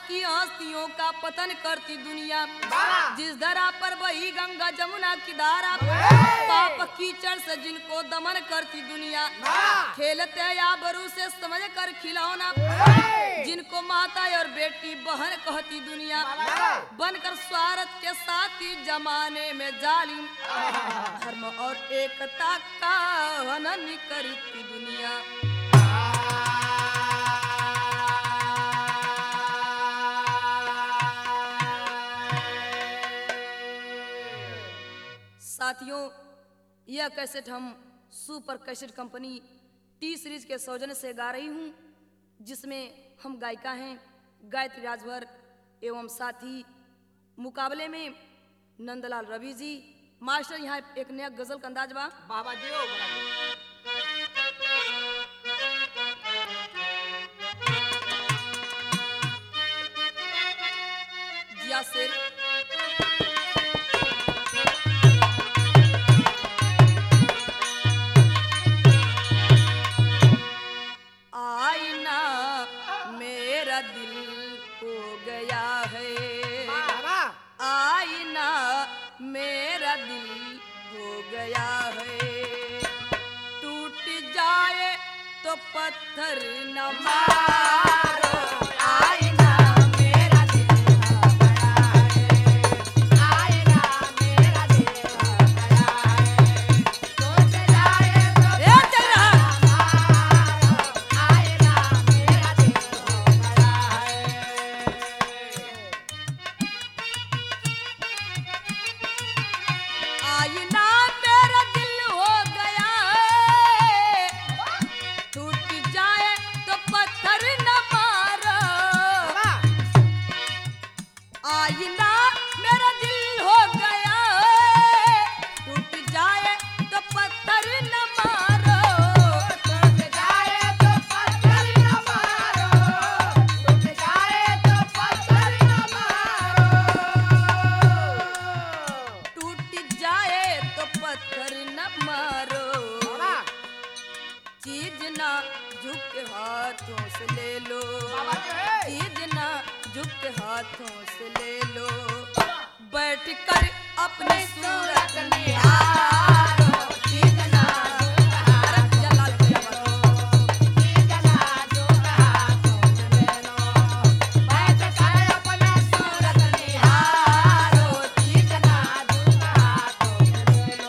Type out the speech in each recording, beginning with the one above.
की हस्तियों का पतन करती दुनिया, जिस धरा पर बही गंगा जमुना की धारा, पाप कीचड़ से जिनको दमन करती दुनिया, खेलते या बरू से समझ कर खिलौना, जिनको माता और बेटी बहन कहती दुनिया, बनकर स्वार्थ के साथी जमाने में जालिम, धर्म और एकता का हनन करती दुनिया। साथियों, यह कैसेट हम Super Cassette company T Series के सौजन्य से गा रही हूँ, जिसमें हम गायिका हैं गायत्री राजभर एवं साथी मुकाबले में नंदलाल रवि जी। मास्टर यहाँ एक नया गजल का अंदाज बा। बाबा जी हो जिया शेर आईना मेरा दिल हो गया है, आईना मेरा दिल हो गया है, टूट जाए तो पत्थर न मारो, आईना मेरा दिल हो गया है, आईना मेरा दिल हो गया है, टूट जाए तो पत्थर न मारो, आईना मेरा दिल हो गया है। आईना मेरा दिल हो गया है, टूट जाए तो पत्थर न मारो, आईना मेरा दिल हो गया है, टूट जाए तो पत्थर न मारो, टूट जाए तो पत्थर न मारो, टूट जाए तो पत्थर न मारो, टूट जाए तो पत्थर न मारो, चीज ना झुक हाथों से ले लो, चीज ना झुक हाथों से ले लो, बैठ कर अपनी सूरत निहारो, चीज ना झुक हाथों जलाल चीज ना झुक हाथों से ले लो, बैठ कर अपनी सूरत निहारो, चीज ना झुक हाथों से ले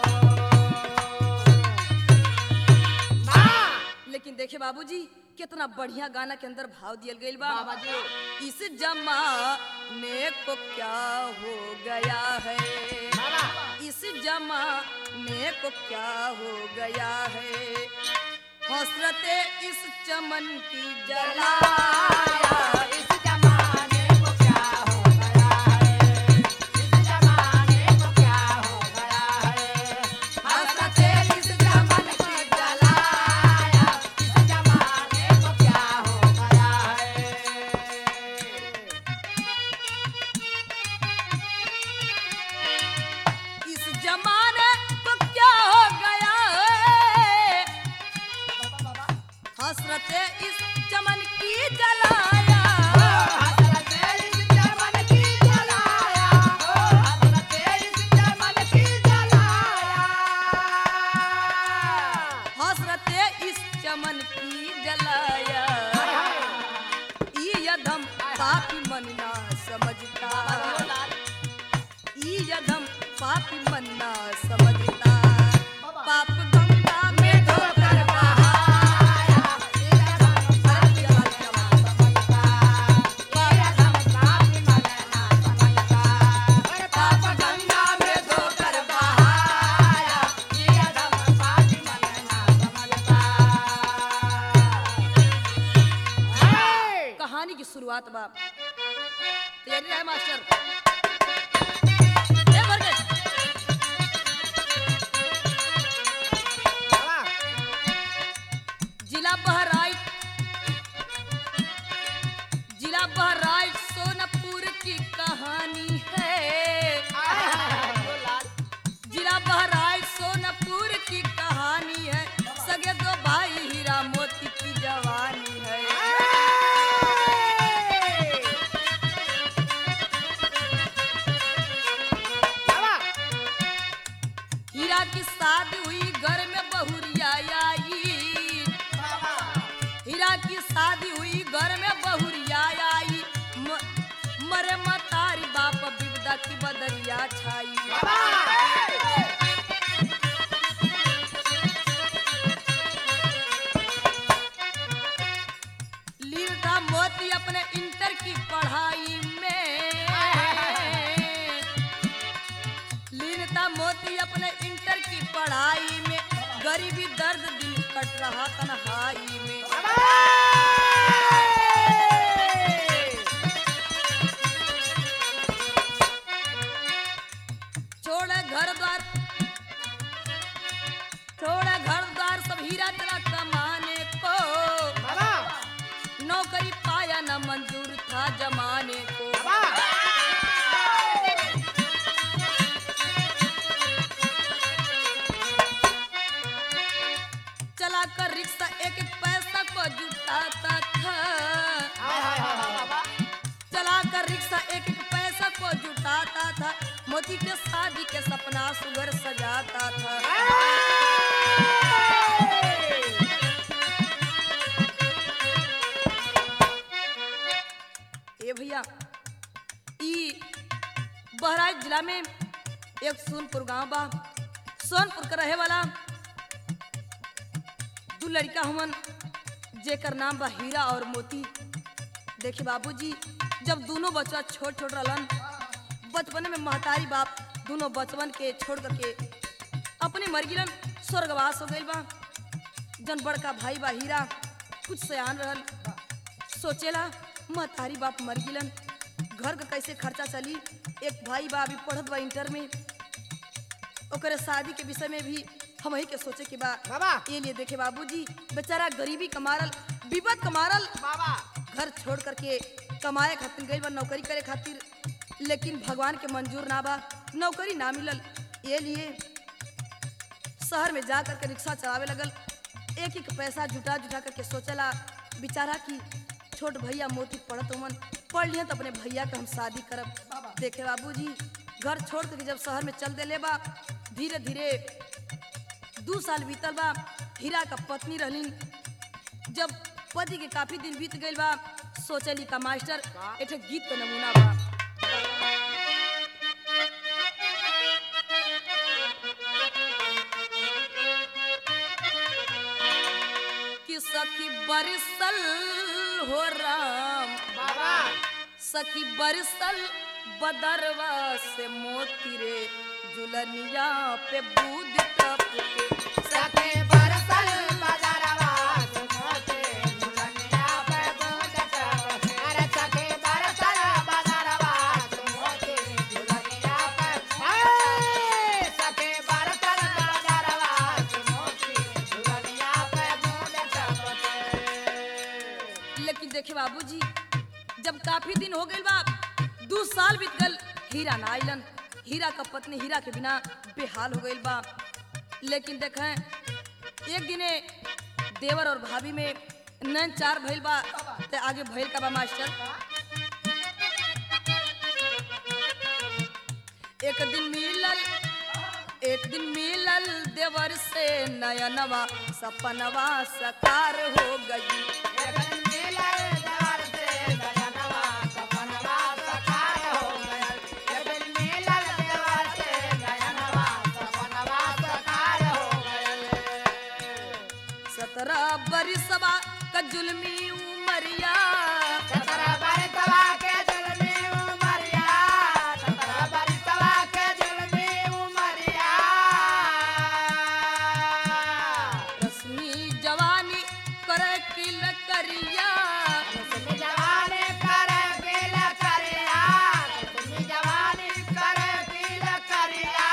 लो। लेकिन देखे बाबूजी, कितना बढ़िया गाना के अंदर भाव दियल गइल बा। बाबा जी इस जमाने को क्या हो गया है, इस जमाने को क्या हो गया है, हसरते इस चमन की जलाया, इस जमाने को क्या हो गया है, इस जमाने को क्या हो गया है, हसरते इस चमन की जलाया, इस जमाने को क्या हो गया है। इस जमाने को क्या हो गया है, हसरते इस चमन की जलाया, हसरते इस चमन की जलाया, हसरते इस चमन की जलाया, हसरते इस चमन की जलाया, यदम पापी मन ना समझता, यदम पापी मन ना समझता, पाप गंगा में धोकर बहाया, यदम पापी मन ना समझता, यदम पापी मन ना समझता, पाप गंगा में धोकर बहाया, यदम पापी मन ना समझता। कहानी की शुरुआत बा। तैयारी रहे मास्टर। ए भर गए। जिला बहराइच, जिला बहराइच सोनपुर की कहानी है, जिला बहराइच सोनपुर की कहानी है, सगे दो भाई हीरा मोती की जवानी है। पढ़ाई में, गरीबी दर्द दिल कट रहा तन्हाई में। छोड़ा घर द्वार सब हीरा चला कमाने को, नौकरी पाया न मंजूर था जमाने को। चलाकर रिक्शा एक एक पैसा को जुटाता था, चलाकर रिक्शा एक एक पैसा को जुटाता था, मोती के शादी के सपना सुगर सजाता था। ए भैया, ई बहराइच जिला में एक सोनपुर गांव बा। सोनपुर का रहे वाला दू लड़का हमन जेकर नाम बा हीरा और मोती। देखिए बाबूजी, जब दोनों बच्चा छोट छोट रहलन, बचपन में महतारी बाप दोनों बचपन के छोड़ करके अपने मर गिलन, स्वर्गवास हो गइल बा। जन बड़का भाई बा हीरा कुछ सयान रहल, सोचेला महतारी बाप मर गिलन, घर का कैसे खर्चा चली। एक भाई बा अभी पढ़त बा इंटर में, ओकरे शादी के विषय में भी हम ही के सोचे के बा। ये लिए देखे बाबूजी, बेचारा गरीबी कमारल, विपद कमारल, घर छोड़ करके कमाए खातिर गइल बा, नौकरी करे खातिर, लेकिन भगवान के मंजूर ना बा, नौकरी ना मिलल। ये लिए शहर में जा करके रिक्शा चलावे लगल। एक एक पैसा जुटा जुटा करके सोचला बेचारा की छोट भैया मोती पढ़त हुमन, पढ़ लिए तो अपने भैया का हम शादी करब। देखे बाबूजी, घर छोड़ करके जब शहर में चल देले बा, धीरे धीरे 2 साल बीतल बा। हीरा का पत्नी रहलिन, जब पति के काफी दिन बीत गइल बा, सोचली का मास्टर एक गीत का नमूना बा। कि सखी बरसल हो राम, सखी बरसल बदरवा से मोती रे, जुलनिया पे बूद टप के। सखी बरसल बदरवा से मोती, जुलनिया पे बूद टप के। अरे सखी बरसल बदरवा से मोती, जुलनिया पे, सखी बरसल बदरवा से मोती, जुलनिया पे बूद टप के। लेकिन देखे बाबूजी, जब काफी दिन हो गइल बा, 2 साल बीत गल, हीरा ना आइलन। हीरा का पत्नी हीरा के बिना बेहाल हो गइल बा। लेकिन देखें, एक दिने देवर और भाभी में नैन चार भइल बा, ते आगे भइल का बा मास्टर। एक दिन मिलल देवर से नयनवा, सपनवा सकार हो गई। बरिसवा का जुल्मी उमरिया, 17 बरिसवा के जुल्मी उमरिया, 17 बरिसवा के जुल्मी उमरिया। रश्मि जवानी करे किल करिया, रश्मि जवानी करे किल करिया, रश्मि जवानी करे किल करिया।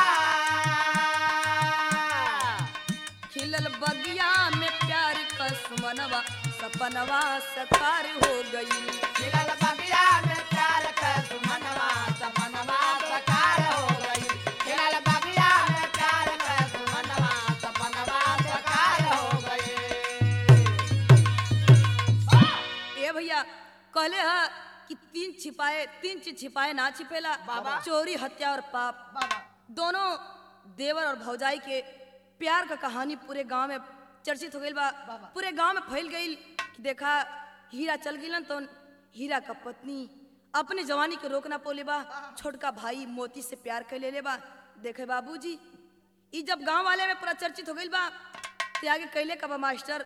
खिलल बगिया में प्यार का सुमनवा, सपनवा सकार हो गई। खिलल बगिया में प्यार का सुमनवा, सपनवा सकार हो गई। खिलल बगिया में प्यार का सुमनवा, सपनवा सकार हो गई। ए भैया, कहले ह कि 3 चीज छिपाए ना छिपेला, चोरी, हत्या और पाप। दोनों देवर और भौजाई के प्यार का कहानी पूरे गांव में चर्चित हो गई बा, पूरे गांव में फैल गई कि देखा हीरा चल गिलन तो हीरा का पत्नी अपनी जवानी के रोकना पोले बा, छोटका भाई मोती से प्यार कर ले बा। देखे बाबूजी, ई जब गांव वाले में पूरा चर्चित हो गई बा, ते आगे कैले का बा मास्टर।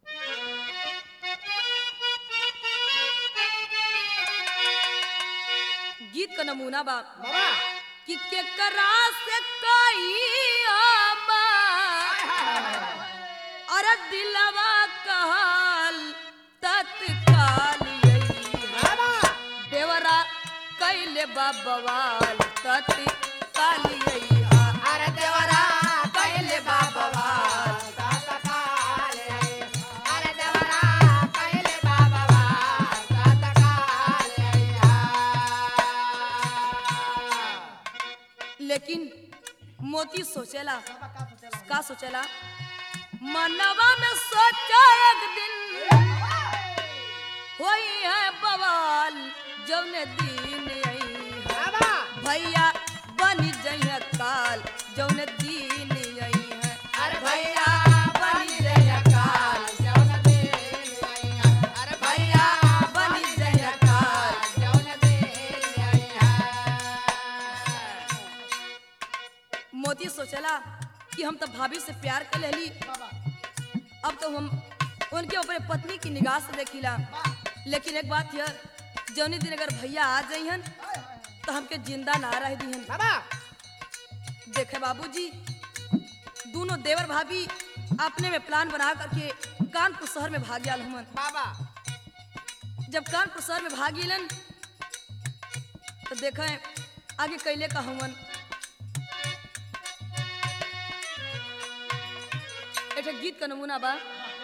गीत का नमूना बा कि केकरा से कई आमा अरे दिलवा कहल तत्काल देवरा कैले बवाल तत्काल अरे देवरा कैले बवाल तत्काल अरे देवरा कैले बवाल तत्काल। लेकिन मोती सोचेला का सोचेला मनवा में सोचा एक दिन होई है बवाल जौने दिन आई भैया बनी जइया काल जौने दिन आई है अरे भैया बनी जइया काल जौने दिन आई है अरे भैया बनी जइया काल जौने दिन आई है। मोती सोचला कि हम तो भाभी से प्यार कर लेली अब तो हम उनके ऊपर पत्नी की निगाह से देखिला। लेकिन एक बात यह जौनी दिन अगर भैया आ जाइहन तो हमके जिंदा ना रह दीहन। देखे बाबूजी दोनों देवर भाभी अपने में प्लान बना करके कानपुर शहर में भाग गया हमन। जब कानपुर शहर में भाग गेलन तो देखे आगे कैले का हमन एक गीत का नमूना बा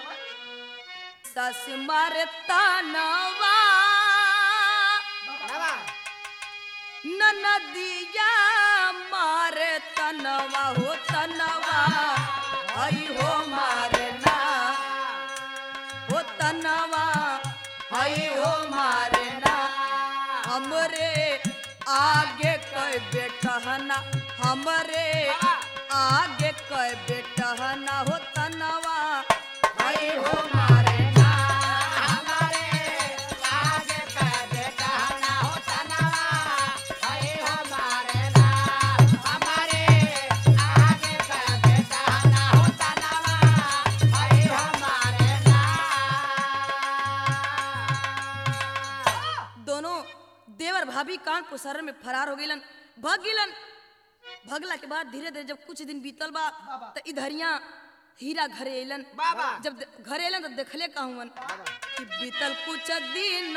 सस मारे तानवा ननदिया मारे तनवा हो तनवा हई हो मारे ना हो तनवा हई हो मारे ना हमरे आगे कोई बेटहना हमरे आगे कोई बेटहना हो तनवा हई हो मारे ना हमारे आगे कोई बेटहना हो तनवा हई हो मारे ना हमारे आगे कोई बेटहना हो तनवा हई हो मारे ना। दोनों देवर भाभी कानपुर शहर में फरार हो गइलन भाग गिलन। भगला के बाद धीरे धीरे जब कुछ दिन बीतल बा तो इधरिया हीरा घरे अलन। जब घरे अलन तो देखले कहूँ कि बीतल कुछ दिन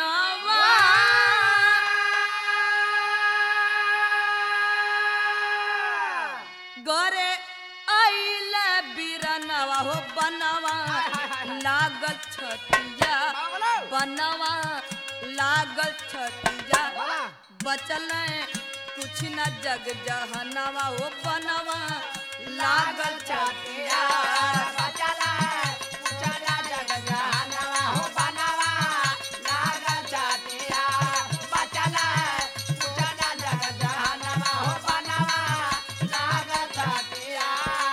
घरे आइल बिरनवा हो बनवा लागल छतिया बनवा लागल छतिया बचल कुछ न जग जहनवा हो बनवा लागल छतिया बचल कुछ न जग जहनवा हो बनवा लागल छतिया बचल कुछ न जग जहनवा हो बनवा लागल छतिया।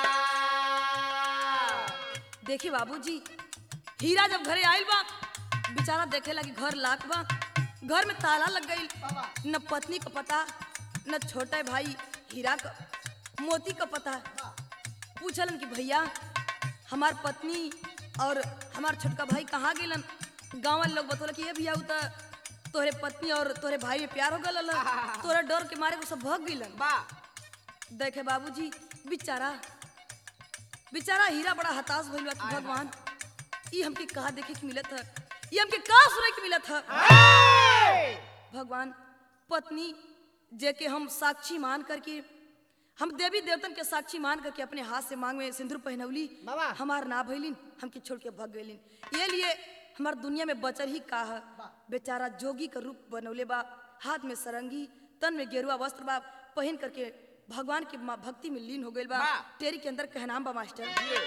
देखिए बाबूजी हीरा जब घरे आइल बा बेचारा देखे लगी घर लाख बा घर में ताला लग गई न पत्नी का पता न छोटे भाई हीरा का मोती का पता। पूछलन कि भैया हमार पत्नी और हमार छोटका भाई कहाँ गेलन। गाँव वाले लोग बतौल कि ये भैया तोहरे पत्नी और तोहरे भाई में प्यार हो गल तोहरे डर के मारे को सब भाग गइलन। देखे बाबूजी बेचारा बेचारा हीरा बड़ा हताश भइल बा कि भगवान ये हमके कहाँ देखे के मिलत है ये हमके कहाँ सुने के मिलत है। भगवान पत्नी जे के हम साक्षी मान करके हम देवी देवतन के साक्षी मान करके अपने हाथ से मांग में सिंदूर पहनौली हमार ना भइलिन हमके छोड़ के भाग गइलिन। ये लिए हमार दुनिया में बचल ही का है बेचारा जोगी का रूप बनौले बा हाथ में सरंगी तन में गेरुआ वस्त्र बा पहन करके भगवान की भक्ति में लीन हो गइल बा। तेरी के अंदर कहनाम बा मास्टर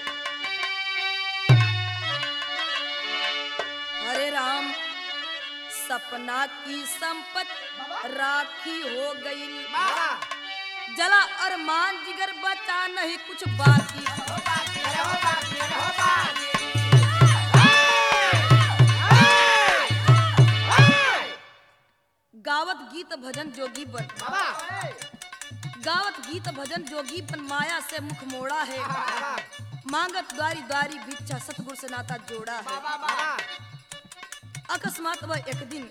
हरे राम सपना की संपत राखी हो गई जला अरमान जिगर बचा नहीं कुछ बाकी। गावत गीत भजन जोगी बन गावत गीत भजन जोगी बन माया से मुख मोड़ा है मांगत द्वारी द्वारी भिक्षा सतगुरु से नाता जोड़ा है। अकस्मात वह एक दिन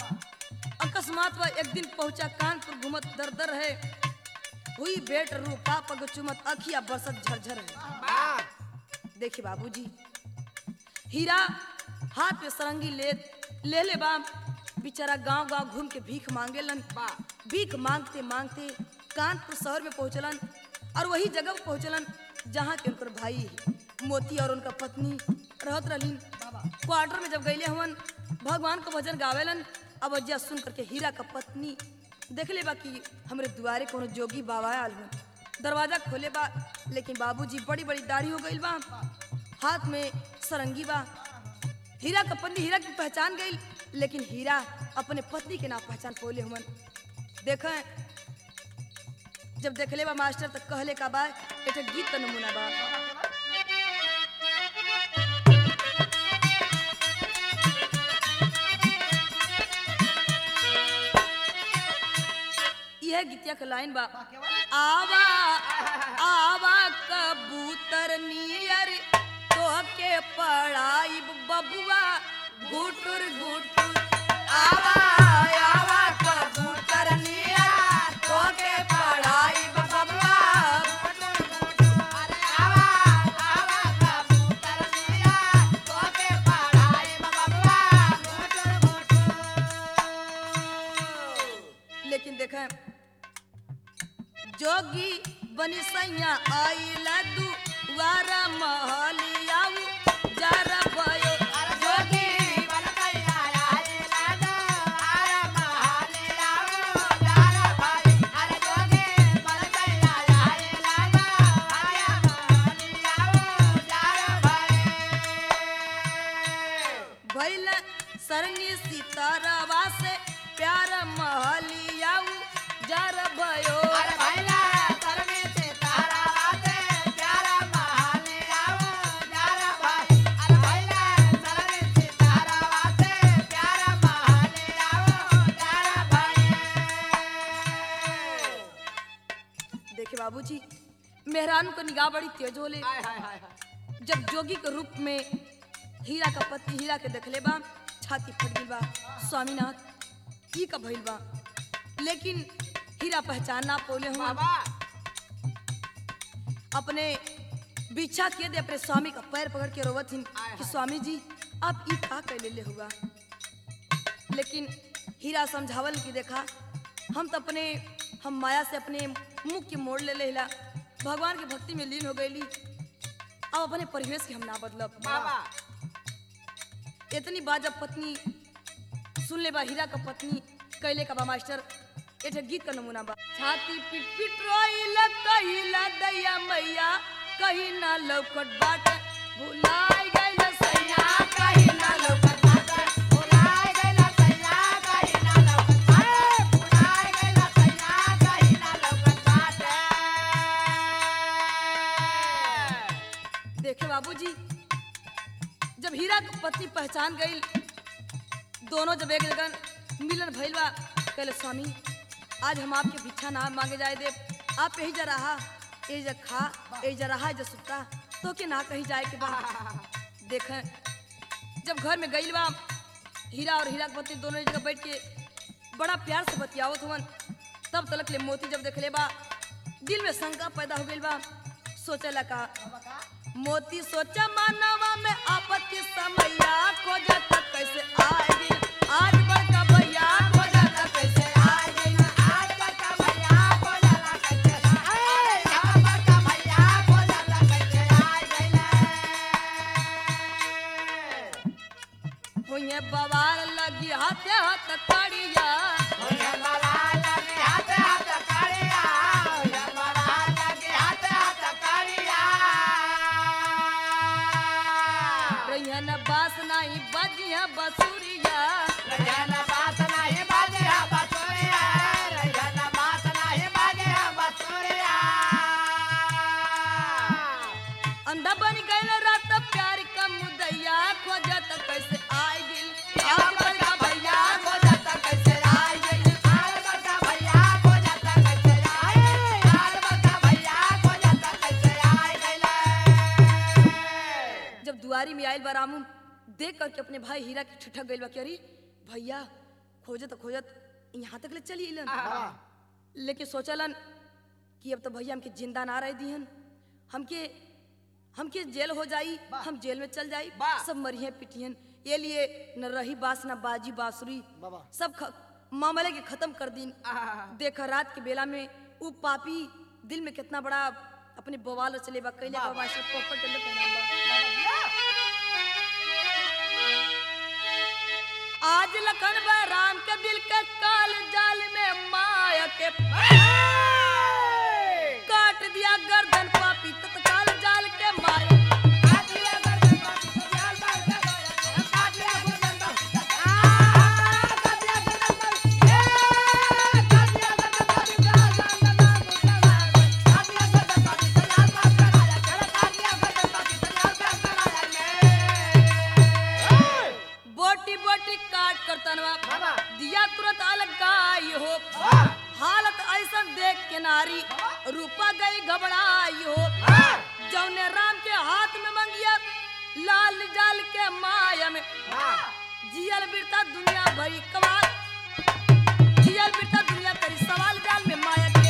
पहुंचा कानपुर घूमत दर दर है हुई बेट रूपा पग चुमत अखिया बरसत झरझर है। देखिए बाबूजी, हीरा हाथ में सरंगी ले ले बाम, बेचारा गांव गांव घूम के भीख मांगेलन। भीख मांगते मांगते कानपुर शहर में पहुंचलन और वही जगह पर पहुंचलन जहाँ के उनकर भाई मोती और उनका पत्नी रहत रहलीन। क्वार्टर में जब गईले हवन भगवान को भजन गावेलन। अब अज्जा सुन करके हीरा का पत्नी देख ले बा कि हमरे दुआरे कोनो जोगी बाबा आल हन। दरवाजा खोले बा, लेकिन बाबूजी बड़ी बड़ी दाढ़ी हो गई बा, हाथ में सरंगी बा। हीरा का पत्नी हीरा की पहचान गई, लेकिन हीरा अपने पत्नी के ना पहचान पोले हुन। देखें जब देखले बा मास्टर तक कहले का बा एक गीत का नमूना बा। यह गीतिया का लाइन बा, आवा आवा कबूतर नियर तो के पढ़ाई बबुआ गुटुर गुटुर। आवा आवा कबूतर नियर तो के पढ़ाई बबुआ गुटुर गुटुर। आवा आवा कबूतर नियर तो के पढ़ाई बबुआ गुटुर गुटुर। लेकिन देखें जोगी बनी सैया आइल दुआरा महलियाऊ जरा भयो। जोगी बन सैया आइल दुआरा महलियाऊ जरा भयो। अरे जोगी बन सैया आइल दुआरा महलियाऊ जरा भयो। भइल सरंगी सितारावा से प्यार महलियाऊ जरा भयो। बाबूजी मेहरान को निगाह बड़ी तेज होले। जब जोगी के रूप में हीरा का पति हीरा के देखले बा छाती फट गई बा, स्वामीनाथ ई का भइल बा। लेकिन हीरा पहचान ना पोले हुआ। अपने बिछा के दे अपने स्वामी का पैर पकड़ के रोवत हिन कि स्वामी जी आप ई का कर ले हुआ। लेकिन हीरा समझावल कि देखा हम माया से अपने मुख के मोड़ ले लेला, भगवान की भक्ति में लीन हो गईली। अब अपने परिवेश के हम ना बदलब। इतनी बात जब पत्नी सुन ले बा, हीरा का पत्नी कैले का बा मास्टर एक गीत का नमूना बा। छाती पिट पिट रोइला कहिला दैया मैया कहीं ना लौकट बाट भुलाई गइल सैया कहीं ना लौकट। बाबूजी जब हीरा की पत्नी पहचान गई, दोनों जब एक जगह मिलन भइल बा, कहले स्वामी आज हम आपके भिक्षा ना मांगे जाए दे, आप यही जा रहा यही जा खा यही जा रहा जा सुता तो के ना कहीं जाए के बा। देखें जब घर में गई बा हीरा और हीरा की पत्नी दोनों एक जगह बैठ के बड़ा प्यार से बतियावत हुवन। तब तलक ले मोती जब देखले बा दिल में शंका पैदा हो गई बा। सोचे लगा मोती सोचा मानवा में आपत्ति समैया खोजा तक कैसे आएगी। आज बड़का भैया खोजा तक कैसे आएगी। आज बड़का भैया खोजा तक कैसे आएगी। आज बड़का भैया खोजा तक कैसे आएगी। होइए बवाल लगी हाथे हाथ कड़िया। होइए बवाल लगी हाथे हाथ कड़िया। होइए बवाल लगी हाथे हाथ कड़िया। रैन बास नहीं बजिया बसुरिया। रैन बास नहीं बजिया बसुरिया। रैन बास नहीं बजिया बसुरिया। अंधा बन गइल रात प्यार का मुदैया खोजत कैसे आई गिल। आज बड़का भैया खोजत कैसे आई गिल। आज बड़का भैया खोजत कैसे आई। आज बड़का भैया खोजत कैसे आई गिल। जब दुआरी में आइल बरामू देख करके अपने भाई हीरा की ठिठक गइल बा कि अरे भैया खोजत यहाँ तक ले चली इलन। लेकिन सोचलन कि अब तो भैया हमके जिंदा ना रह दिहन, हमके हमके जेल हो जाई, हम जेल में चल जाई, सब मरिए पिटियन। ये लिए न रही बास न बाजी बांसुरी, सब मामले के खत्म कर दिन। देखा रात के बेला में वो पापी दिल में कितना बड़ा अपने बवाल चले बा कैले बा मास्टर पोपट टेंडर पहनाम बा। आज लखन बा राम के दिल के काल जाल में माया के काट दिया गर्दन पापी तत्काल जाल के माया। दिया तुरंत अलग गाई हो, हालत ऐसा देख के नारी रूपा गई घबराई हो। जौने राम के हाथ में मंगिया लाल जाल के माया में जियल बिरता दुनिया भरी कवाल, जियल बिरता दुनिया भरी सवाल जाल में माया के।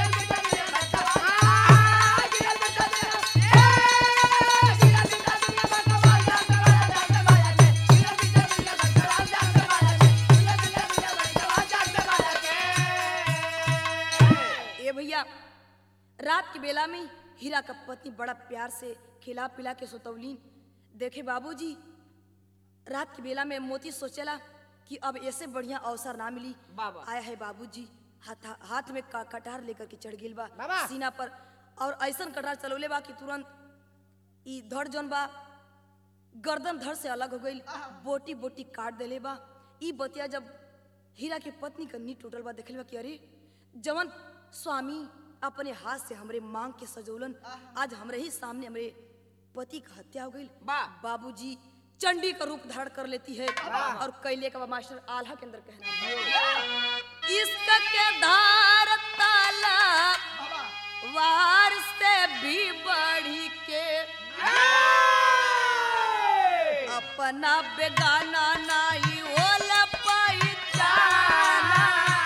भैया रात की बेला में हीरा का पत्नी बड़ा प्यार से खिला पिला के सुतौलीन। देखे बाबूजी रात की बेला में मोती सोचेला कि अब ऐसे बढ़िया अवसर ना मिली। आया है बाबूजी हाथ में कटार लेकर के चढ़ गिल बा सीना पर, और ऐसा कटार चलौले बा कि तुरंत ई धड़ जौन बा गर्दन धड़ से अलग हो गई, बोटी बोटी काट देले बा। ई बतिया जब हीरा के पत्नी का नींद टूटल बा देखल बा कि अरे जवन स्वामी अपने हाथ से हमरे मांग के सजोलन, आज हमरे ही सामने हमरे पति का हत्या हो गई। बाबूजी चंडी का रूप धारण कर लेती है और कैले का मास्टर आल्हा के अंदर कहना इसका के धार ताला वार से भी बढ़ी के अपना बेगाना नहीं होला पहचाना।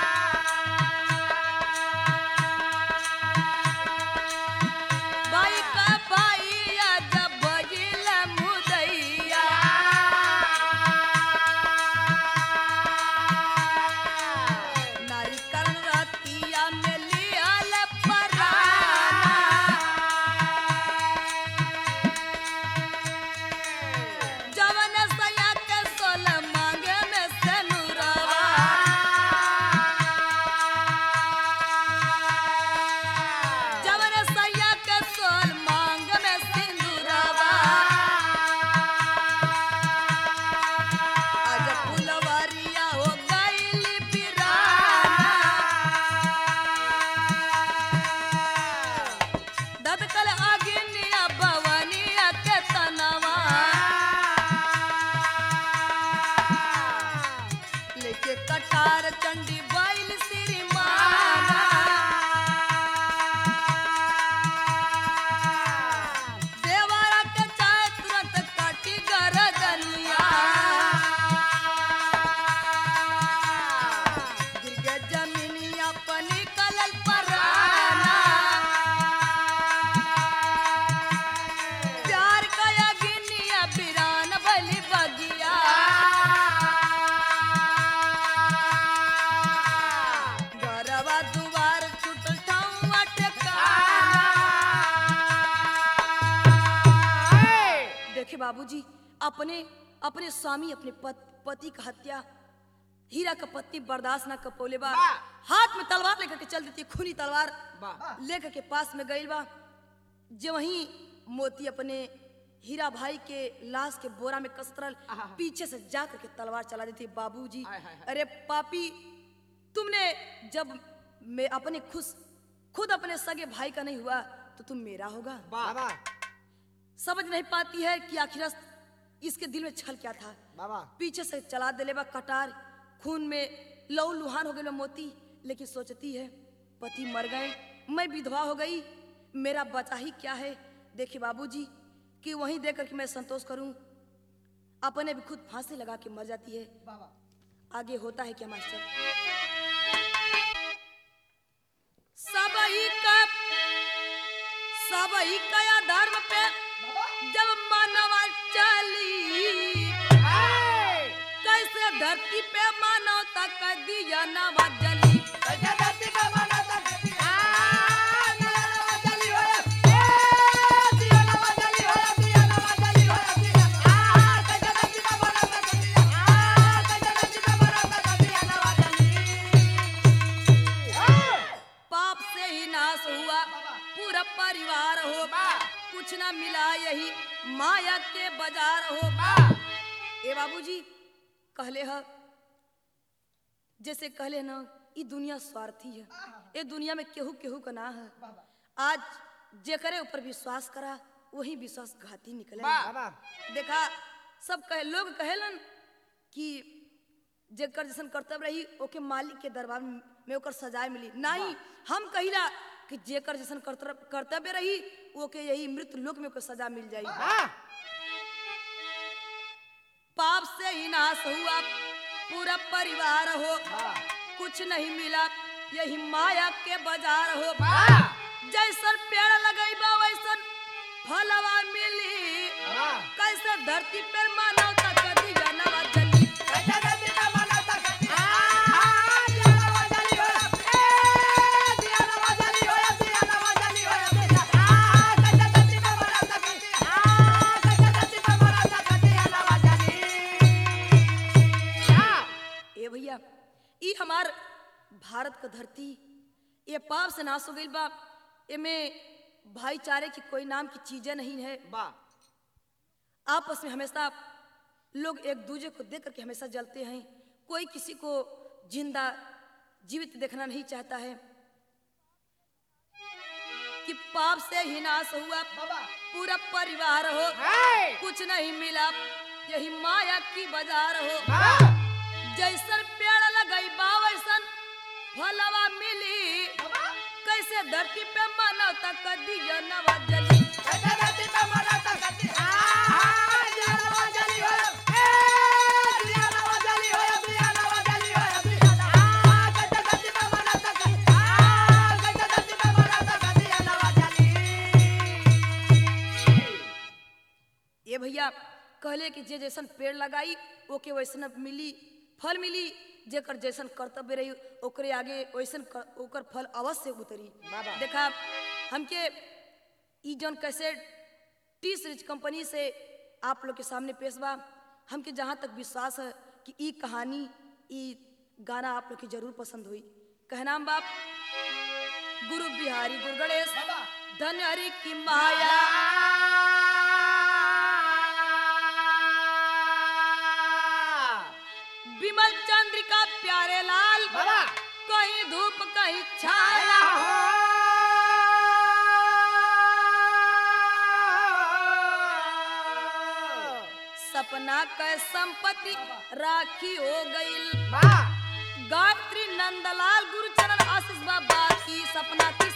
बाबूजी अपने अपने स्वामी अपने पति का हत्या हीरा का पत्नी बर्दाश्त ना कर पौले बा, हाथ में तलवार लेकर के चल देती, खूनी तलवार लेकर के पास में गई बा। जो वहीं मोती अपने हीरा भाई के लाश के बोरा में कसरल पीछे से जाकर के तलवार चला देती। बाबूजी अरे पापी तुमने जब मैं अपने खुद अपने सगे भाई का नहीं हुआ तो तुम मेरा होगा। समझ नहीं पाती है कि आखिर इसके दिल में छल क्या था। पीछे से चला दे लेबा कटार, खून में लहू लुहान हो गए मोती, लेकिन सोचती है पति मर गए, मैं विधवा हो गई, मेरा बचा ही क्या है। देखिए बाबूजी कि वहीं देकर के मैं संतोष करूं, अपने भी खुद फांसी लगा के मर जाती है। आगे होता है क्या मास्टर? सबही का धर्म पे जब मानवा चली, कैसे धरती पे मानव तक दिया नवा जली। पाप से ही नाश हुआ पूरा परिवार हो, कुछ ना मिला यही माया के बाजार हो। ए बाबूजी कहले ह जैसे कहले ना ई दुनिया स्वार्थी है, ए दुनिया में केहू केहू का ना है। आज जेकरे ऊपर विश्वास करा वही विश्वासघाती निकले। देखा सब कहे लोग कहेलन कि जेकर जैसन कर्तव्य रही ओके मालिक के दरबार में ओकर सजाए मिली। नहीं, हम कहिला कि जेकर जैसन कर्तव्य रही ओके यही मृत्यु लोक में ओकर सजा मिल जाई। पाप से ही नाश हुआ पूरा परिवार हो, कुछ नहीं मिला यही माया के बाजार हो। जैसन पेड़ लगैबा वैसन फलवा मिली, कैसे धरती पर मानव तक दिया नवा जली। ए भैया ई हमार भारत का धरती ये पाप से नाश हो गई बा। एमे भाईचारे की कोई नाम की चीजें नहीं है। आपस में हमेशा लोग एक दूसरे को देख करके हमेशा जलते हैं। कोई किसी को जिंदा जीवित देखना नहीं चाहता है। कि पाप से ही नाश हुआ पूरा परिवार हो, कुछ नहीं मिला यही माया की बाजार हो। जैसन पेड़ लगई वैसन फलवा मिली, कैसे धरती पे मानव तक दिया नवा जली। ये भैया कहले कि जे जैसन पेड़ लगाई ओके वैसन मिली फल मिली, जेकर जैसन कर्तव्य रही ओकरे आगे वैसन ओकर फल अवश्य उतरी। देखा हमके ई जौन कैसे टी सीरीज कंपनी से आप लोग के सामने पेश बा। हमके जहाँ तक विश्वास है कि ई कहानी ई गाना आप लोग की जरूर पसंद हुई। कहनाम बाप गुरु बिहारी गुरु गणेश धन्य हरि की माया। विमल चंद्रिका प्यारे लाल कहीं धूप कहीं छाया हो। सपना कै संपत्ति राखी हो गई। गायत्री नंदलाल गुरुचरण आशीष बाबा की सपना की